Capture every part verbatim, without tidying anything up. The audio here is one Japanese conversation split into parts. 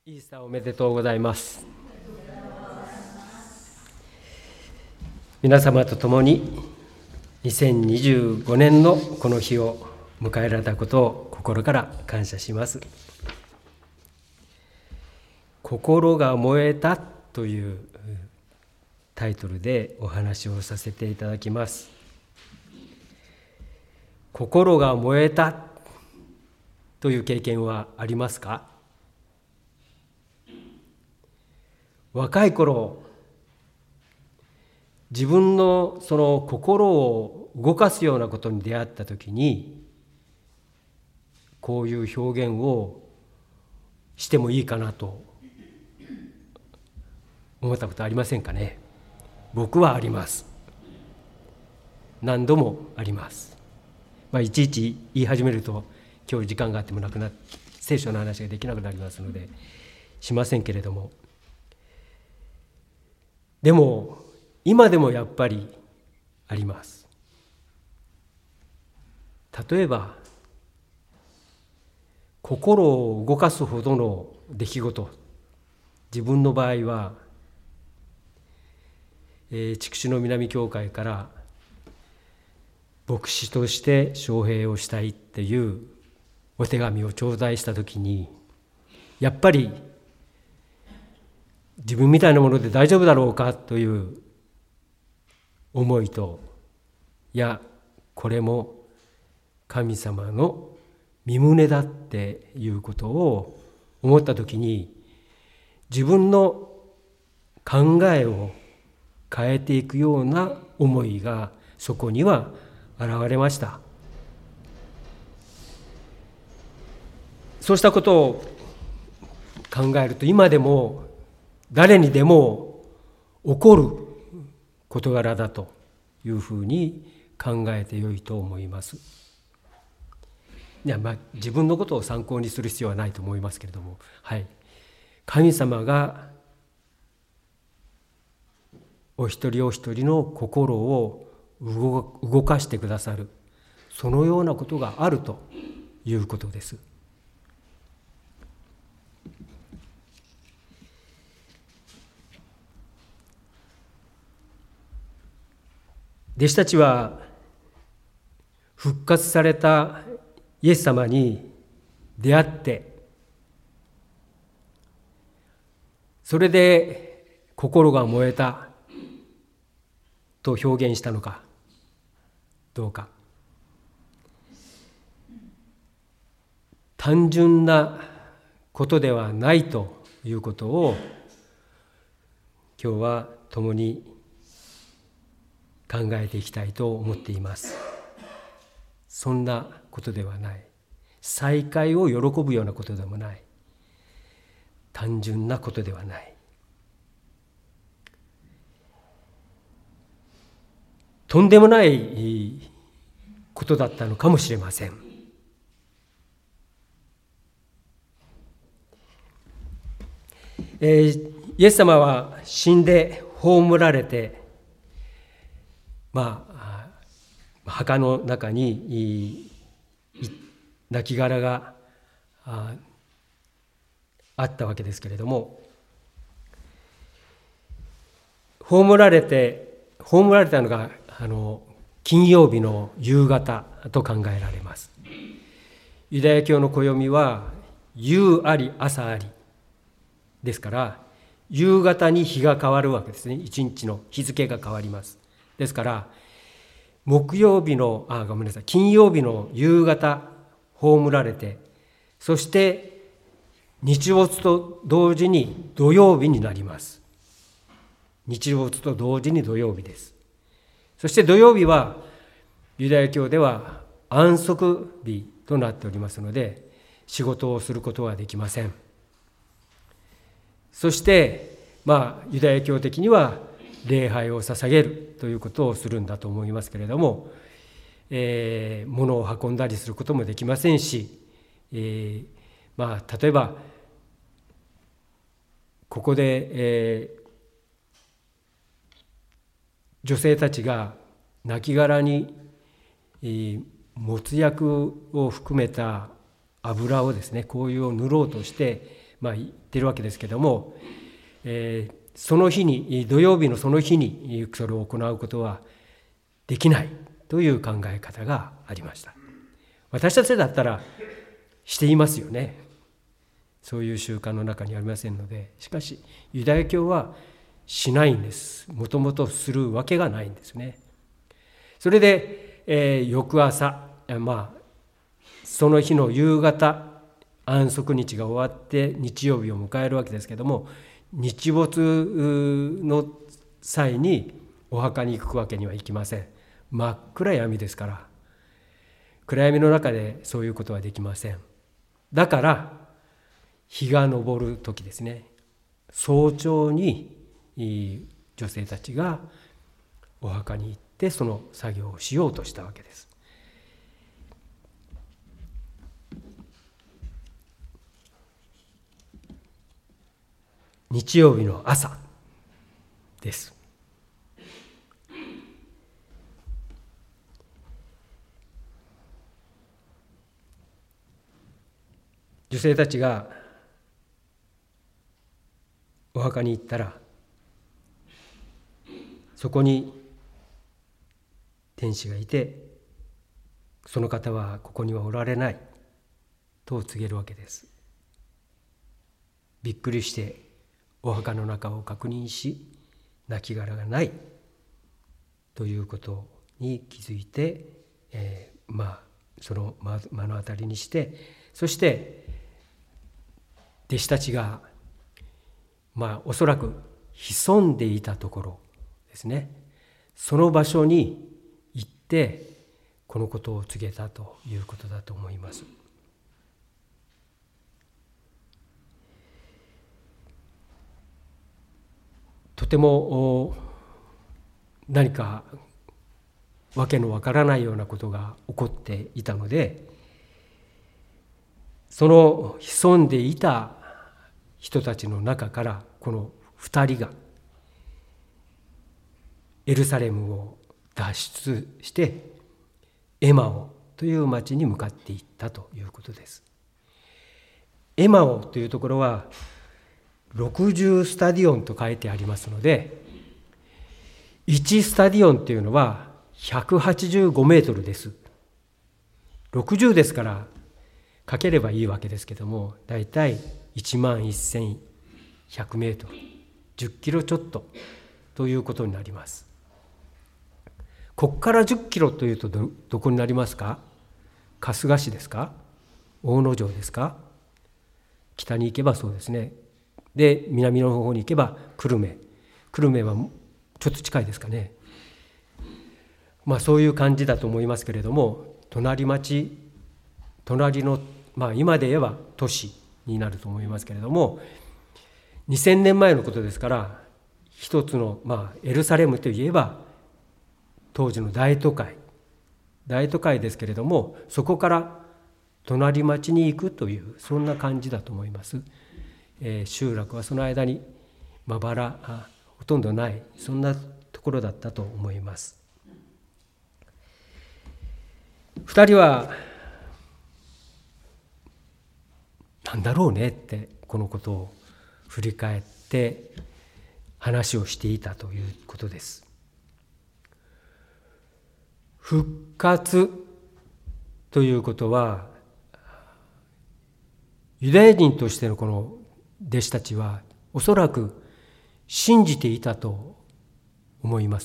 イースターおめでとうございます。皆様と共ににせんにじゅうごねんのこの日を迎えられたことを心から感謝します。心が燃えたというタイトルでお話をさせていただきます。心が燃えたという経験はありますか？若い頃、自分のその心を動かすようなことに出会ったときに、こういう表現をしてもいいかなと思ったことありませんかね。僕はあります。何度もあります。まあ、いちいち言い始めると今日時間があってもなくなって聖書の話ができなくなりますのでしませんけれども、でも今でもやっぱりあります。例えば心を動かすほどの出来事、自分の場合は、えー、筑紫の南教会から牧師として招聘をしたいっていうお手紙を頂戴したときに、やっぱり自分みたいなもので大丈夫だろうかという思いと、いやこれも神様の御胸だっていうことを思ったときに、自分の考えを変えていくような思いがそこには現れました。そうしたことを考えると、今でも誰にでも起こる事柄だというふうに考えてよいと思います。いや、まあ、自分のことを参考にする必要はないと思いますけれども、はい、神様がお一人お一人の心を動かしてくださる、そのようなことがあるということです。弟子たちは復活されたイエス様に出会って、それで心が燃えたと表現したのかどうか、単純なことではないということを今日は共に考えていきたいと思っています。そんなことではない、再会を喜ぶようなことでもない、単純なことではない、とんでもないことだったのかもしれません。えー、イエス様は死んで葬られて、まあ、墓の中に亡骸があったわけですけれども、葬られて葬られたのがあの金曜日の夕方と考えられます。ユダヤ教の暦は夕あり朝ありですから、夕方に日が変わるわけですね。一日の日付が変わります。ですから木曜日のあごめんなさい金曜日の夕方葬られて、そして日没と同時に土曜日になります。日没と同時に土曜日です。そして土曜日はユダヤ教では安息日となっておりますので、仕事をすることはできません。そしてまあユダヤ教的には礼拝を捧げるということをするんだと思いますけれども、えー、物を運んだりすることもできませんし、えー、まあ例えばここで、えー、女性たちが亡骸に、えー、没薬を含めた油をですね、こういうを塗ろうとして、 まあ、言ってるわけですけども、えー、その日に土曜日のその日にそれを行うことはできないという考え方がありました。私たちだったらしていますよね。そういう習慣の中にありませんので。しかしユダヤ教はしないんです。もともとするわけがないんですね。それで、えー、翌朝、まあその日の夕方、安息日が終わって日曜日を迎えるわけですけども、日没の際にお墓に行くわけにはいきません。真っ暗闇ですから、暗闇の中でそういうことはできません。だから日が昇る時ですね、早朝に女性たちがお墓に行ってその作業をしようとしたわけです。日曜日の朝です。女性たちがお墓に行ったら、そこに天使がいて、その方はここにはおられないと告げるわけです。びっくりしてお墓の中を確認し、亡骸がないということに気づいて、えー、まあその目の当たりにして、そして弟子たちがまあおそらく潜んでいたところですね、その場所に行ってこのことを告げたということだと思います。とても何かわけのわからないようなことが起こっていたので、その潜んでいた人たちの中からこの二人がエルサレムを脱出してエマオという町に向かっていったということです。エマオというところはろくじゅうスタディオンと書いてありますので、いちスタディオンというのはひゃくはちじゅうごメートルです。ろくじゅうですからかければいいわけですけども、だいたいいちまんせんひゃくメートル、じゅっキロちょっとということになります。ここからじゅっキロというと ど, どこになりますか？春日市ですか？大野城ですか？北に行けばそうですね。で、南の方に行けば久留米。久留米はちょっと近いですかね。まあそういう感じだと思いますけれども、隣町、隣の、まあ今で言えば都市になると思いますけれども、にせんねんまえのことですから、一つの、まあエルサレムといえば当時の大都会、大都会ですけれども、そこから隣町に行くという、そんな感じだと思います。えー、集落はその間にまばら、あ、ほとんどない、そんなところだったと思います。二人はなんだろうねってこのことを振り返って話をしていたということです。復活ということは、ユダヤ人としてのこの弟子たちはおそらく信じていたと思います。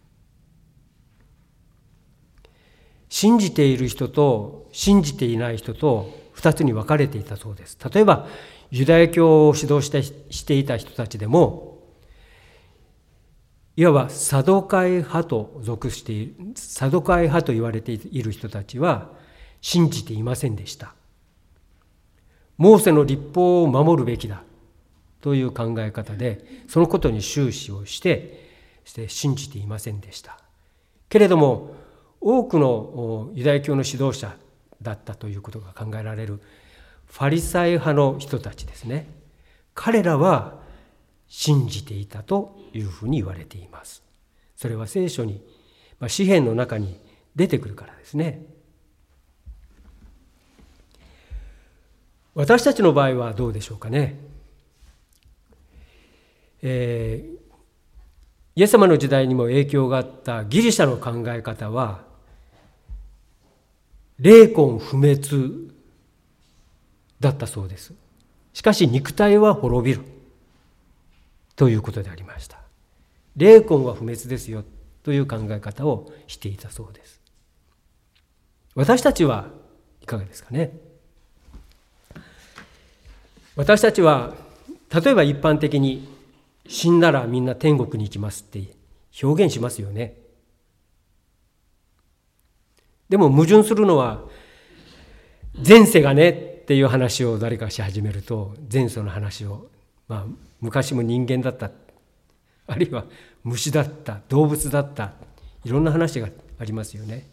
信じている人と信じていない人と二つに分かれていたそうです。例えばユダヤ教を指導してしていた人たちでも、いわばサドカイ派と属している、サドカイ派と言われている人たちは信じていませんでした。モーセの律法を守るべきだという考え方で、そのことに終始をしてして信じていませんでした。けれども多くのユダヤ教の指導者だったということが考えられるファリサイ派の人たちですね、彼らは信じていたというふうに言われています。それは聖書に、まあ、詩篇の中に出てくるからですね。 私たちの場合はどうでしょうかね。えー、イエス様の時代にも影響があったギリシャの考え方は、霊魂不滅だったそうです。しかし肉体は滅びるということでありました。霊魂は不滅ですよという考え方をしていたそうです。私たちはいかがですかね。私たちは例えば一般的に死んだらみんな天国に行きますって表現しますよね。でも矛盾するのは、前世がねっていう話を誰かし始めると、前世の話を、まあ昔も人間だった、あるいは虫だった、動物だった、いろんな話がありますよね。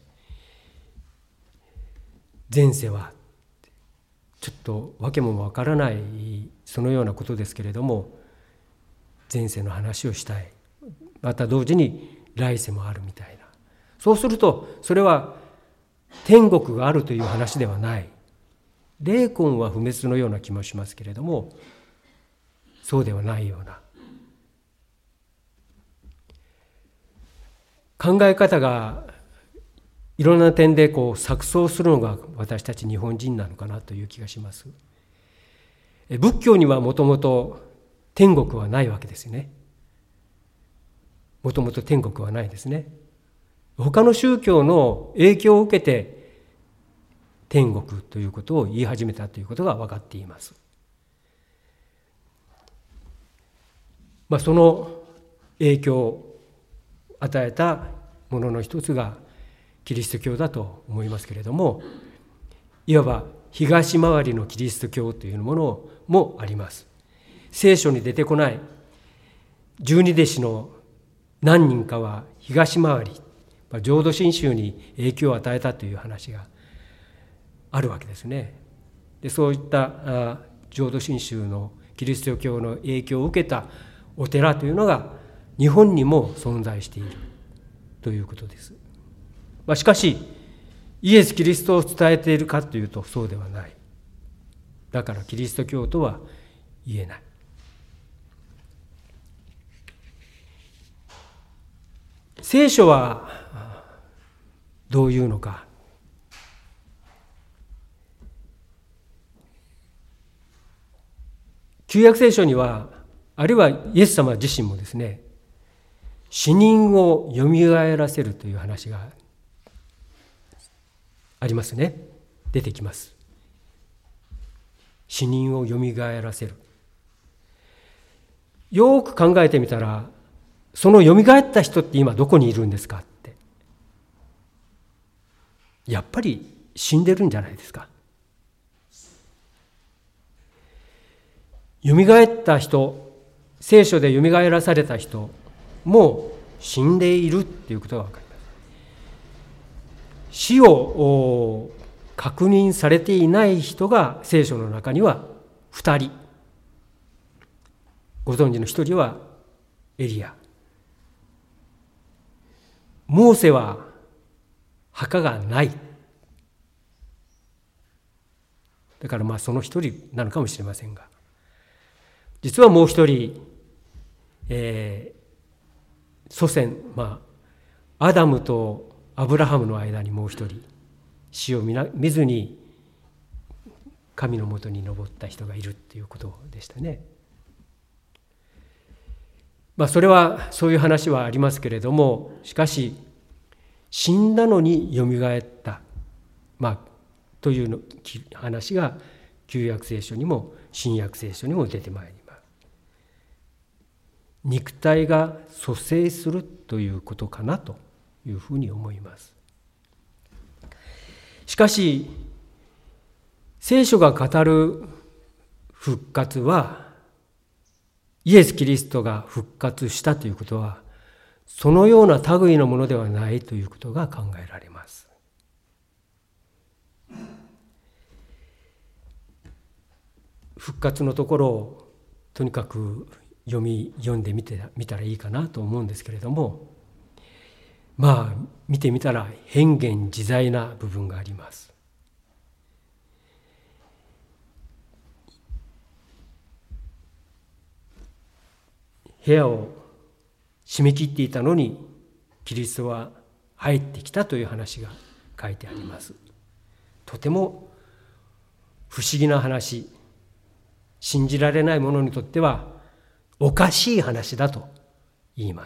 前世はちょっと訳もわからないそのようなことですけれども、前世の話をしたい。また同時に来世もあるみたいな。そうするとそれは天国があるという話ではない。霊魂は不滅のような気もしますけれども、そうではないような考え方がいろんな点でこう錯綜するのが私たち日本人なのかなという気がします。仏教にはもともと天国はないわけですよね。もともと天国はないですね。他の宗教の影響を受けて天国ということを言い始めたということが分かっています。まあ、その影響を与えたものの一つがキリスト教だと思いますけれども、いわば東回りのキリスト教というものもあります。聖書に出てこない十二弟子の何人かは東回り、浄土真宗に影響を与えたという話があるわけですね。でそういった浄土真宗のキリスト教の影響を受けたお寺というのが日本にも存在しているということです。まあ、しかしイエス・キリストを伝えているかというとそうではない。だからキリスト教とは言えない。聖書はどういうのか。旧約聖書には、あるいはイエス様自身もですね、死人をよみがえらせるという話がありますね。出てきます。死人をよみがえらせる。よく考えてみたら、そのよみがえった人って今どこにいるんですかって。やっぱり死んでるんじゃないですか。よみがえった人、聖書でよみがえらされた人も死んでいるっていうことが分かります。死を確認されていない人が聖書の中にはふたり。ご存知のひとりはエリア。モーセは墓がない。だからまあその一人なのかもしれませんが、実はもう一人、えー、祖先、まあアダムとアブラハムの間にもう一人死を見ずに神のもとに登った人がいるということでしたね。まあそれはそういう話はありますけれども、しかし死んだのによみがえった、まあというの話が旧約聖書にも新約聖書にも出てまいります。肉体が蘇生するということかなというふうに思います。しかし聖書が語る復活は、イエス・キリストが復活したということはそのような類のものではないということが考えられます。復活のところをとにかく読み読んでみてみたらいいかなと思うんですけれども、まあ見てみたら変幻自在な部分があります。 部屋を締め切っていたのにキリストは入ってきたという話が書いてあります。とても不思議な話、信じられない者にとってはおかしい話だと言います。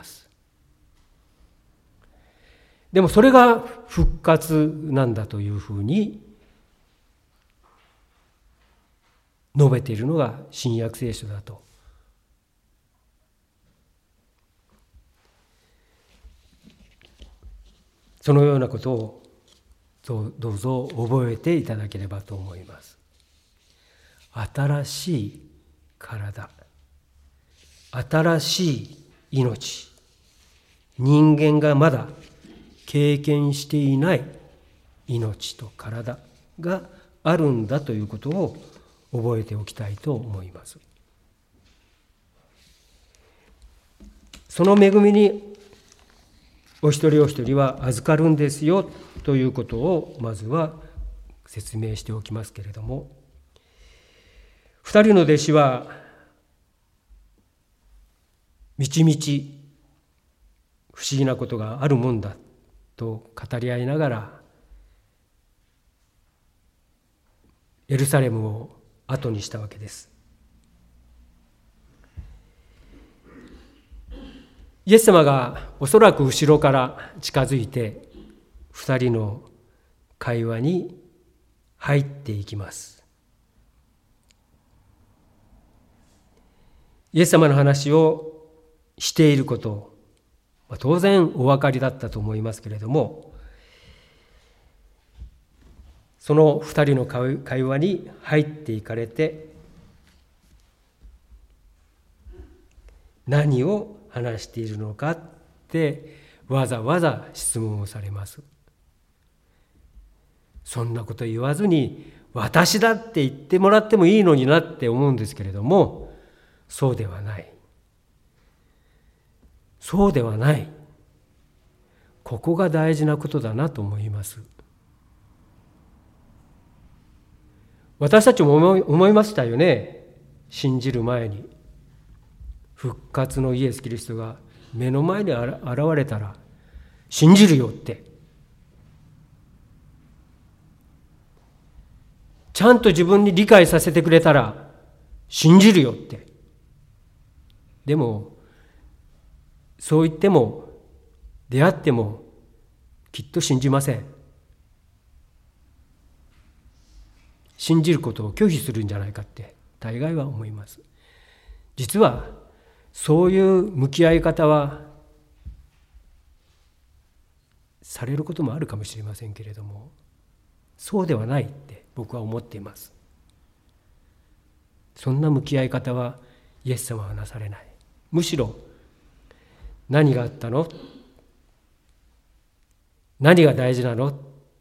でもそれが復活なんだというふうに述べているのが新約聖書だと。そのようなことをどうぞ覚えていただければと思います。新しい体、新しい命、人間がまだ経験していない命と体があるんだということを覚えておきたいと思います。その恵みにお一人お一人は預かるんですよということをまずは説明しておきますけれども、二人の弟子はみちみち不思議なことがあるもんだと語り合いながらエルサレムを後にしたわけです。イエス様がおそらく後ろから近づいて二人の会話に入っていきます。イエス様の話をしていること、当然お分かりだったと思いますけれども、その二人の会話に入っていかれて、何を話しているのかってわざわざ質問をされます。そんなこと言わずに私だって言ってもらってもいいのになって思うんですけれども、そうではない。そうではない。ここが大事なことだなと思います。私たちも思い、思いましたよね。信じる前に。復活のイエス・キリストが目の前に現れたら信じるよって。ちゃんと自分に理解させてくれたら信じるよって。でもそう言っても出会ってもきっと信じません。信じることを拒否するんじゃないかって大概は思います。実はそういう向き合い方はされることもあるかもしれませんけれども、そうではないって僕は思っています。そんな向き合い方はイエス様はなされない。むしろ何があったの？何が大事なの？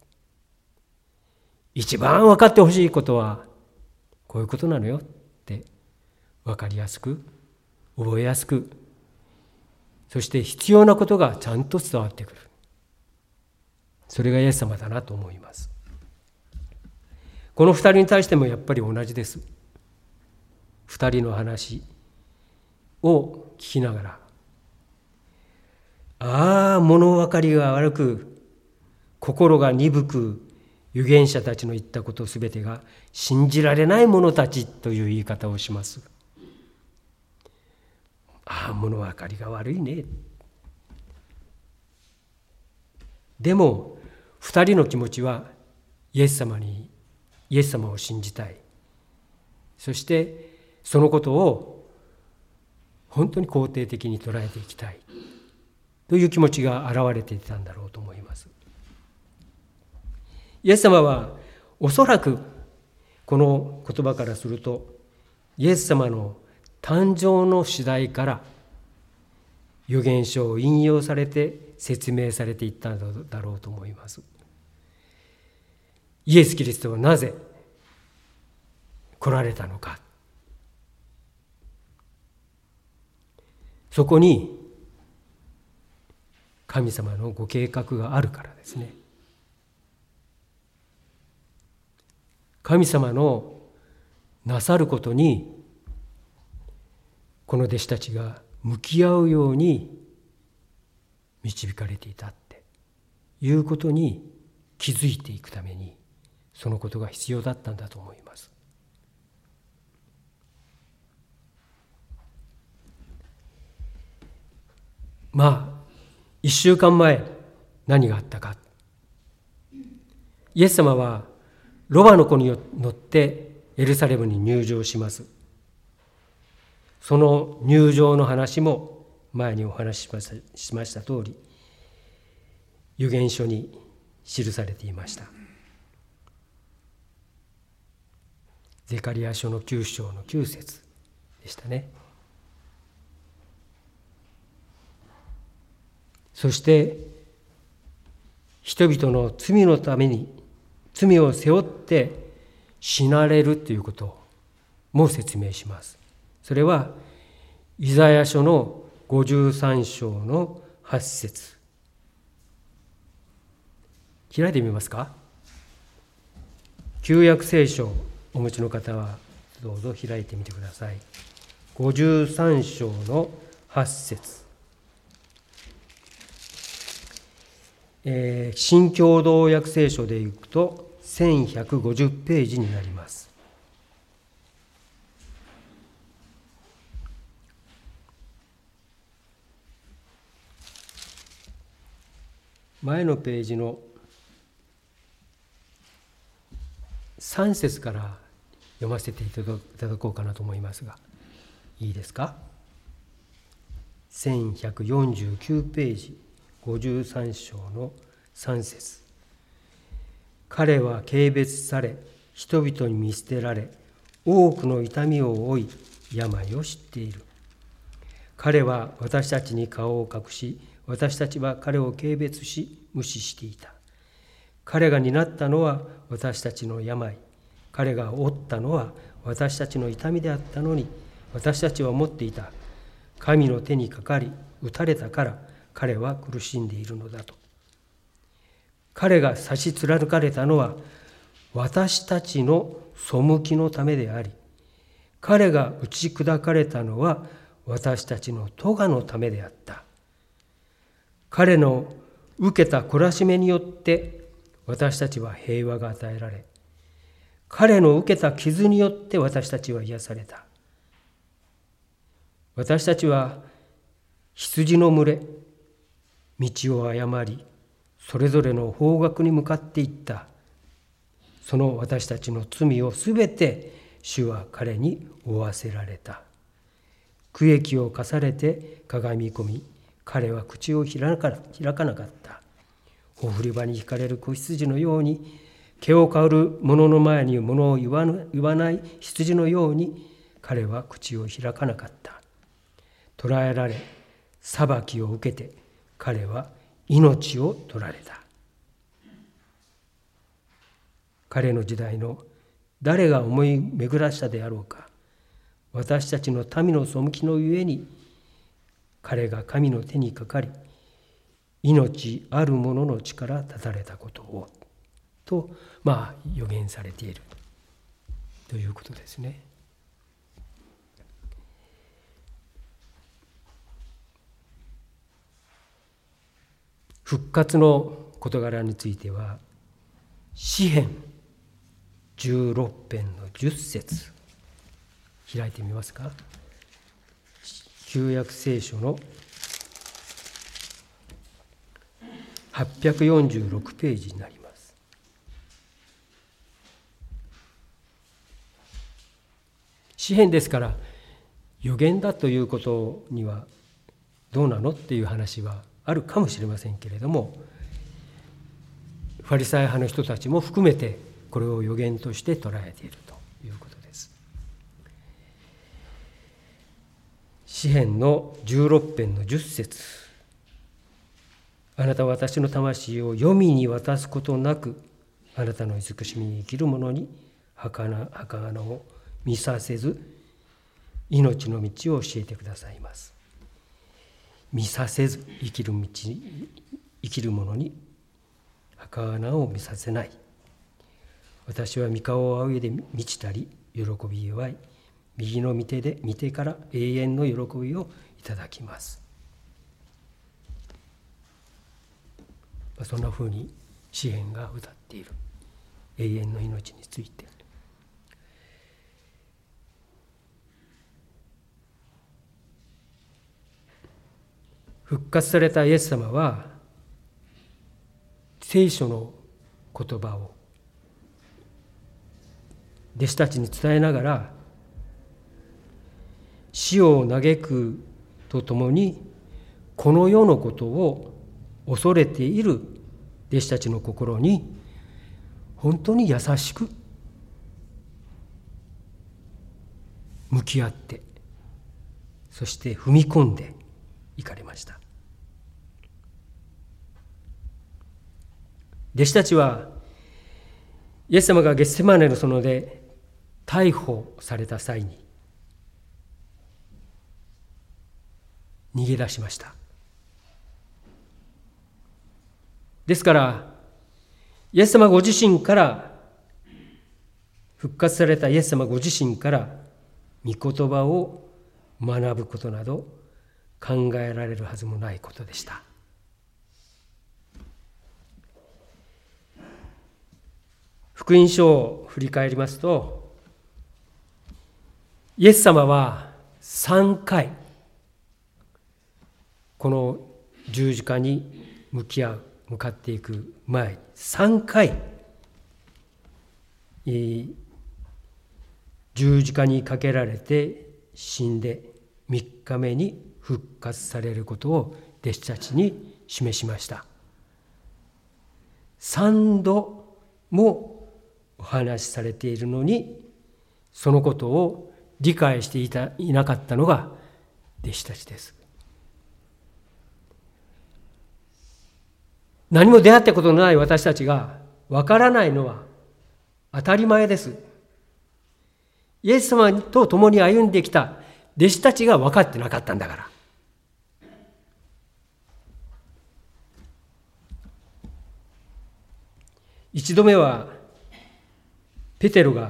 一番分かってほしいことはこういうことなのよって分かりやすく、覚えやすく、そして必要なことがちゃんと伝わってくる。それがイエス様だなと思います。この二人に対してもやっぱり同じです。二人の話を聞きながら、ああ物分かりが悪く、心が鈍く、預言者たちの言ったことすべてが信じられない者たちという言い方をします。ああ物分かりが悪いね。でも二人の気持ちはイエス様にイエス様を信じたい。そしてそのことを本当に肯定的に捉えていきたいという気持ちが現れていたんだろうと思います。イエス様はおそらくこの言葉からするとイエス様の誕生の次第から預言書を引用されて説明されていったのだろうと思います。イエス・キリストはなぜ来られたのか。そこに神様のご計画があるからですね。神様のなさることにこの弟子たちが向き合うように導かれていたっていうことに気づいていくために、そのことが必要だったんだと思います。まあ一週間前何があったか。イエス様はロバの子に乗ってエルサレムに入場します。その入場の話も前にお話ししました、しました通り、預言書に記されていました。ゼカリア書のきゅう章のきゅう節でしたね。そして人々の罪のために罪を背負って死なれるということも説明します。それはイザヤ書のごじゅうさん章のはち節。開いてみますか。旧約聖書をお持ちの方はどうぞ開いてみてください。ごじゅうさん章のはち節。えー、新共同訳聖書でいくとせんひゃくごじゅうページになります。前のページのさん節から読ませていただこうかなと思いますが、いいですか。せんひゃくよんじゅうきゅうページごじゅうさん章のさん節。彼は軽蔑され、人々に見捨てられ、多くの痛みを負い、病を知っている。彼は私たちに顔を隠し、私たちは彼を軽蔑し、無視していた。彼が担ったのは私たちの病、彼が負ったのは私たちの痛みであったのに、私たちは思っていた。神の手にかかり、打たれたから彼は苦しんでいるのだと。彼が差し貫かれたのは私たちの背きのためであり、彼が打ち砕かれたのは私たちの咎のためであった。彼の受けた懲らしめによって私たちは平和が与えられ、彼の受けた傷によって私たちは癒された。私たちは羊の群れ、道を誤り、それぞれの方角に向かっていった。その私たちの罪をすべて主は彼に負わせられた。苦役を課されてかがみ込み、彼は口を開かなかった。ほふり場に引かれる子羊のように、毛を刈る者の前に物を言わない羊のように、彼は口を開かなかった。捕らえられ、裁きを受けて、彼は命を取られた。彼の時代の誰が思い巡らしたであろうか。私たちの民の背きのゆえに、彼が神の手にかかり、命ある者の力立たれたことを、と、まあ予言されているということですね。復活の事柄については、詩編じゅうろく編のじゅっ節、開いてみますか。旧約聖書のはっぴゃくよんじゅうろくページになります。詩編ですから預言だということにはどうなのっていう話はあるかもしれませんけれども、ファリサイ派の人たちも含めてこれを預言として捉えているということです。詩編のじゅうろく編のじゅっ節。あなたは私の魂を黄泉に渡すことなく、あなたの慈しみに生きる者に儚儚を見させず、命の道を教えてくださいます。見させず生きる道、生きる者に儚を見させない。私は御顔を仰いで満ちたり、喜び祝い、 右の御手で御手から永遠の喜びをいただきます。そんなふうに詩篇が歌っている永遠の命について。復活されたイエス様は聖書の言葉を弟子たちに伝えながら、死を嘆くとともにこの世のことを恐れている弟子たちの心に本当に優しく向き合って、そして踏み込んでいかれました。弟子たちはイエス様がゲッセマネの園で逮捕された際に逃げ出しました。ですからイエス様ご自身から、復活されたイエス様ご自身から御言葉を学ぶことなど考えられるはずもないことでした。福音書を振り返りますと、イエス様はさんかいこの十字架に向き合う向かっていく前にさんかい十字架にかけられて死んでみっかめに復活されることを弟子たちに示しました。三度もお話しされているのに、そのことを理解していたいなかったのが弟子たちです。何も出会ったことのない私たちがわからないのは当たり前です。イエス様と共に歩んできた弟子たちが分かってなかったんだから。一度目はペテロが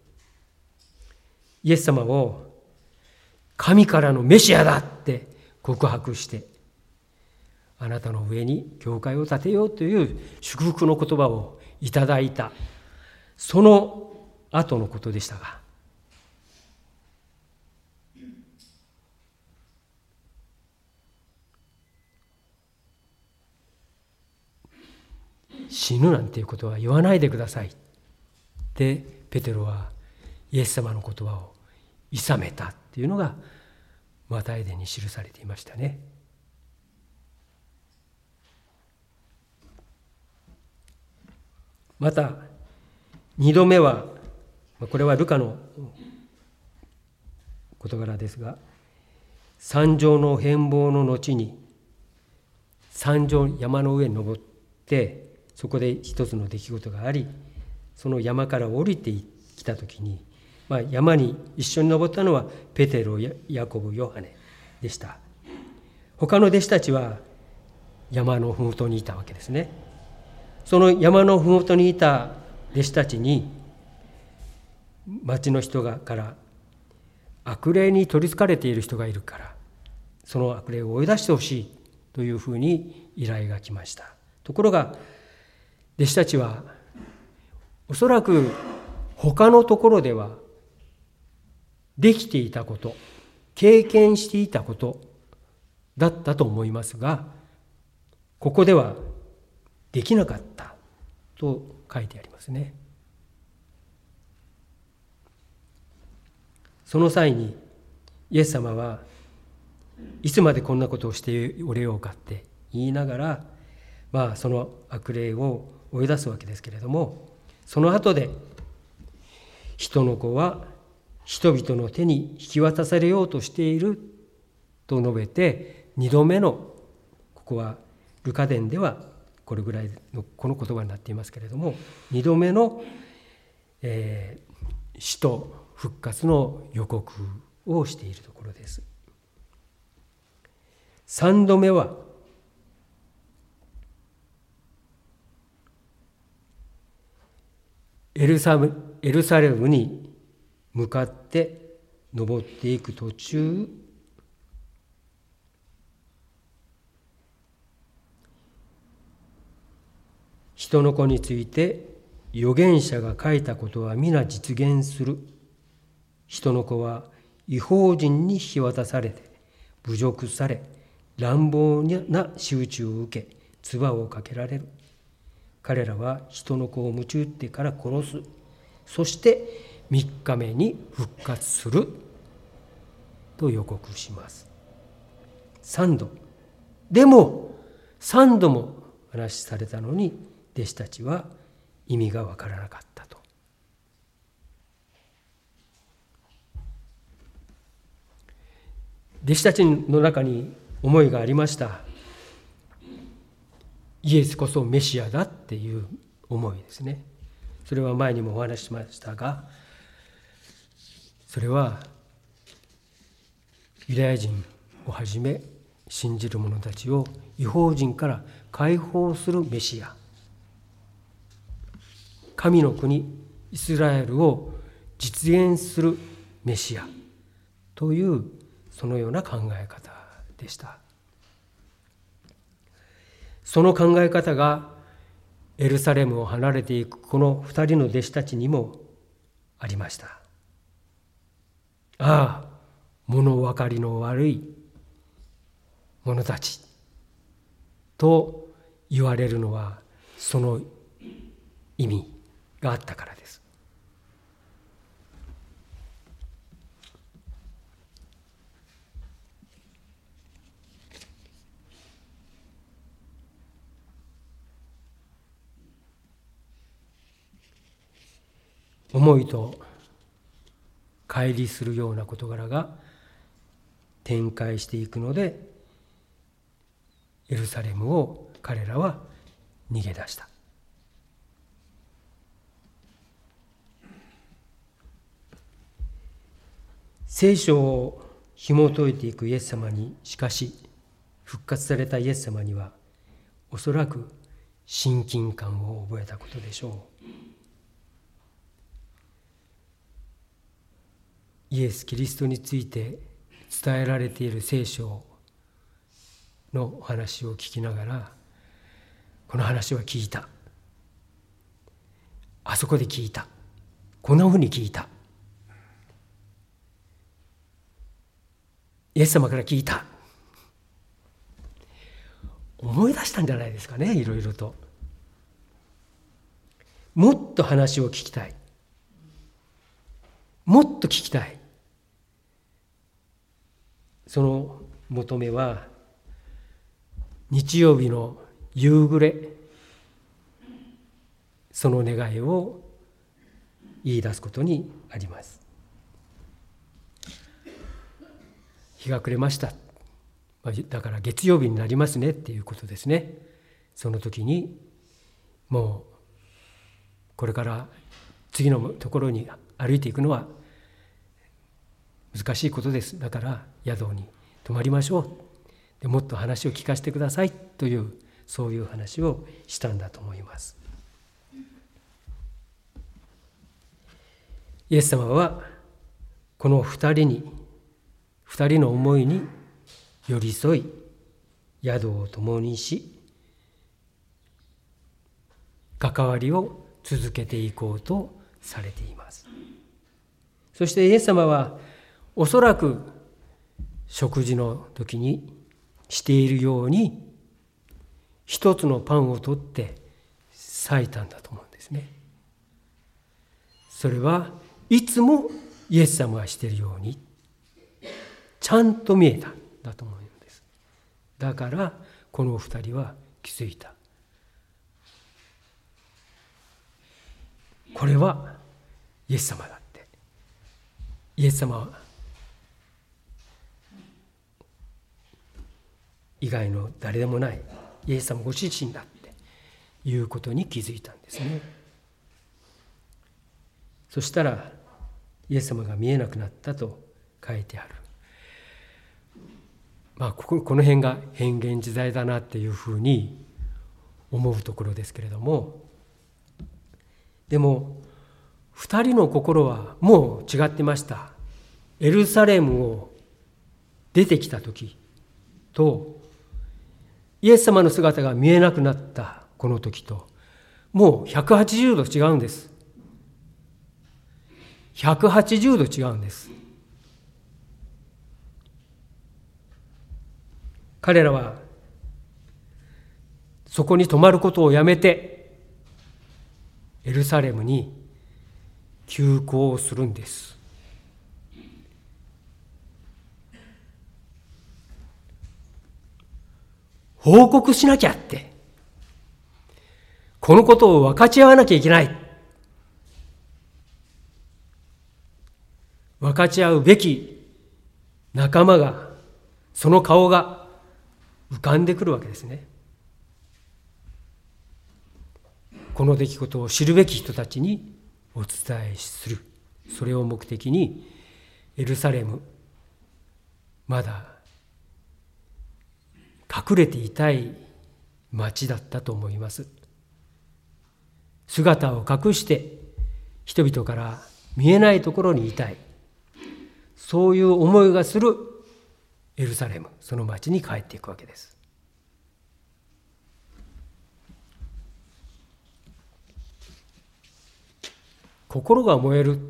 イエス様を神からのメシアだって告白して、あなたの上に教会を建てようという祝福の言葉をいただいた、その後のことでしたが、死ぬなんていうことは言わないでくださいってペテロはイエス様の言葉をいさめたっていうのがマタイ伝に記されていましたね。また二度目は、これはルカの事柄ですが、山上の変貌の後に山上山の上に登って、そこで一つの出来事があり、その山から降りてきたときに、まあ、山に一緒に登ったのはペテロ、ヤコブ、ヨハネでした。他の弟子たちは山のふもとにいたわけですね。その山のふもとにいた弟子たちに町の人がから悪霊に取りつかれている人がいるから、その悪霊を追い出してほしいというふうに依頼が来ました。ところが弟子たちはおそらく他のところではできていたこと、経験していたことだったと思いますが、ここではできなかったと書いてありますね。その際にイエス様はいつまでこんなことをしておれようかって言いながら、まあその悪霊を追い出すわけですけれども、その後で人の子は人々の手に引き渡されようとしていると述べて、二度目の、ここはルカ伝ではこれぐらいのこの言葉になっていますけれども、二度目の、えー、死と復活の予告をしているところです。三度目はエルサエルサレムに向かって登っていく途中、人の子について預言者が書いたことは皆実現する。人の子は異邦人に引き渡されて、侮辱され、乱暴な仕打ちを受け、唾をかけられる。彼らは人の子を鞭打ってから殺す。そして三日目に復活する。と予告します。三度。でも、三度も話されたのに、弟子たちは意味がわからなかったと。弟子たちの中に思いがありました。イエスこそメシアだっていう思いですね。それは前にもお話ししましたが、それはユダヤ人をはじめ信じる者たちを異邦人から解放するメシア、神の国イスラエルを実現するメシアというそのような考え方でした。その考え方がエルサレムを離れていくこの二人の弟子たちにもありました。ああ、物分かりの悪い者たちと言われるのはその意味があったからです。思いと乖離するような事柄が展開していくので、エルサレムを彼らは逃げ出した。聖書を紐解いていくイエス様に、しかし復活されたイエス様にはおそらく親近感を覚えたことでしょう。イエス・キリストについて伝えられている聖書のお話を聞きながら、この話は聞いた、あそこで聞いた、こんなふうに聞いた、イエス様から聞いた、思い出したんじゃないですかね。いろいろともっと話を聞きたい、もっと聞きたい。その求めは日曜日の夕暮れ、その願いを言い出すことにあります。日が暮れました、だから月曜日になりますねっていうことですね。その時にもうこれから次のところに歩いていくのは難しいことです。だから宿に泊まりましょう、でもっと話を聞かせてくださいという、そういう話をしたんだと思います。イエス様はこの二人に、二人の思いに寄り添い、宿を共にし、関わりを続けていこうとされています。そしてイエス様はおそらく食事の時にしているように、一つのパンを取って裂いたんだと思うんですね。それはいつもイエス様がしているようにちゃんと見えたんだと思うんです。だからこの二人は気づいた。これはイエス様だって。イエス様以外の誰でもない、イエス様ご自身だっていうことに気づいたんですね。そしたらイエス様が見えなくなったと書いてある。まあここ、この辺が変幻自在だなっていうふうに思うところですけれども、でも二人の心はもう違ってました。 エルサレムを出てきた時と、イエス様の姿が見えなくなったこの時と、もうひゃくはちじゅうど違うんです。ひゃくはちじゅうど違うんです。彼らはそこに泊まることをやめてエルサレムに急行するんです。報告しなきゃって、このことを分かち合わなきゃいけない、分かち合うべき仲間が、その顔が浮かんでくるわけですね。この出来事を知るべき人たちにお伝えする、それを目的にエルサレム、まだ隠れていたい町だったと思います。姿を隠して人々から見えないところにいたい、そういう思いがするエルサレム、その町に帰っていくわけです。心が燃える、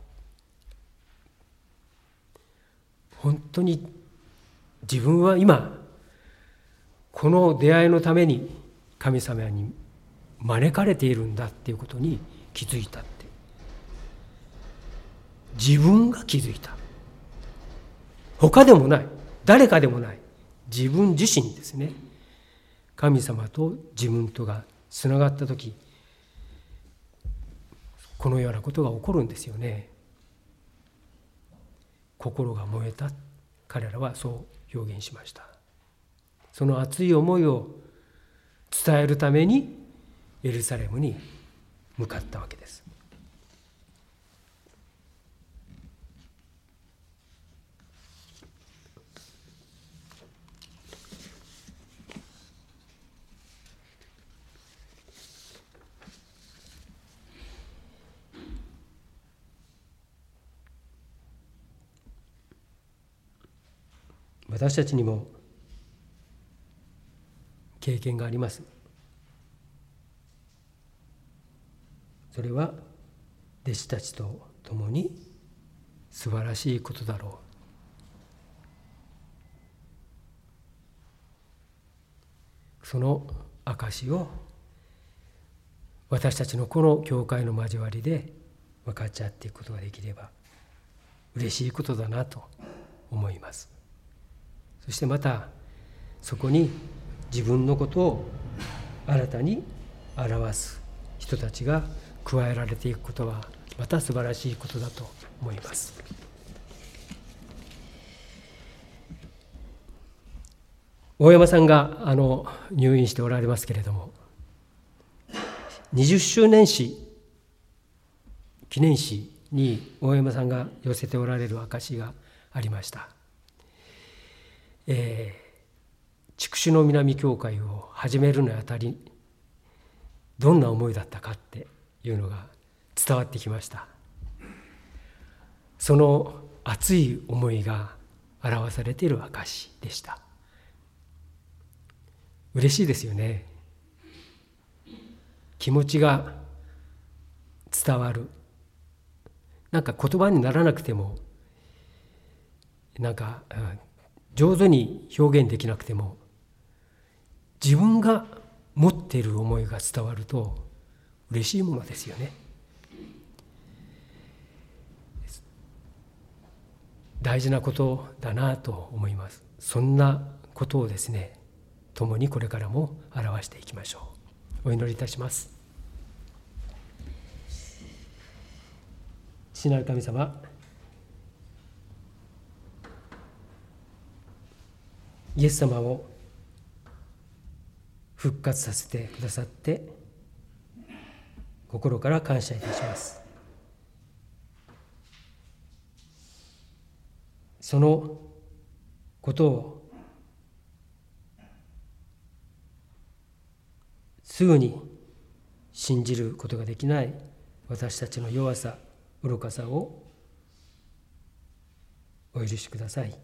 本当に自分は今この出会いのために神様に招かれているんだっていうことに気づいたって、自分が気づいた。他でもない、誰かでもない、自分自身ですね。神様と自分とがつながったとき、このようなことが起こるんですよね。心が燃えた、彼らはそう表現しました。その熱い思いを伝えるためにエルサレムに向かったわけです。私たちにも経験があります。それは弟子たちと共に素晴らしいことだろう。その証を私たちのこの教会の交わりで分かち合っていくことができれば嬉しいことだなと思います。そしてまたそこに自分のことを新たに表す人たちが加えられていくことはまた素晴らしいことだと思います。大山さんがあの入院しておられますけれども、にじゅっしゅうねん誌記念誌に大山さんが寄せておられる証がありました。えー、筑紫の南教会を始めるにあたりどんな思いだったかっていうのが伝わってきました。その熱い思いが表されている証でした。嬉しいですよね。気持ちが伝わる。なんか言葉にならなくても、なんか、うん、上手に表現できなくても、自分が持っている思いが伝わると嬉しいものですよね。大事なことだなと思います。そんなことをですね、共にこれからも表していきましょう。お祈りいたします。父なる神様、イエス様を復活させてくださって心から感謝いたします。そのことをすぐに信じることができない私たちの弱さ、愚かさをお許しください。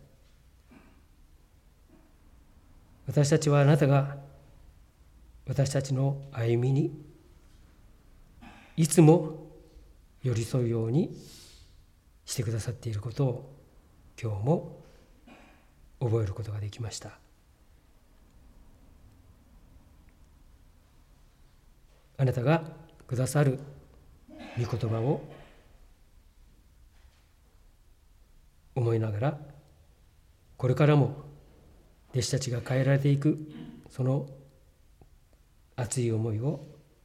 私たちはあなたが私たちの歩みにいつも寄り添うようにしてくださっていることを今日も覚えることができました。あなたがくださる御言葉を思いながら、これからも弟子たちが変えられていくその熱い思いを、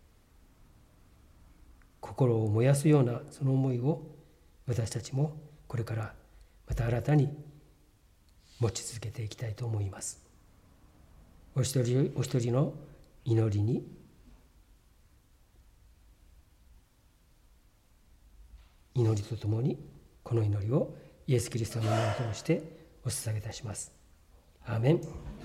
心を燃やすようなその思いを私たちもこれからまた新たに持ち続けていきたいと思います。お一人お一人の祈りに祈りとともにこの祈りをイエス・キリストの名を通してお捧げいたします。アーメン。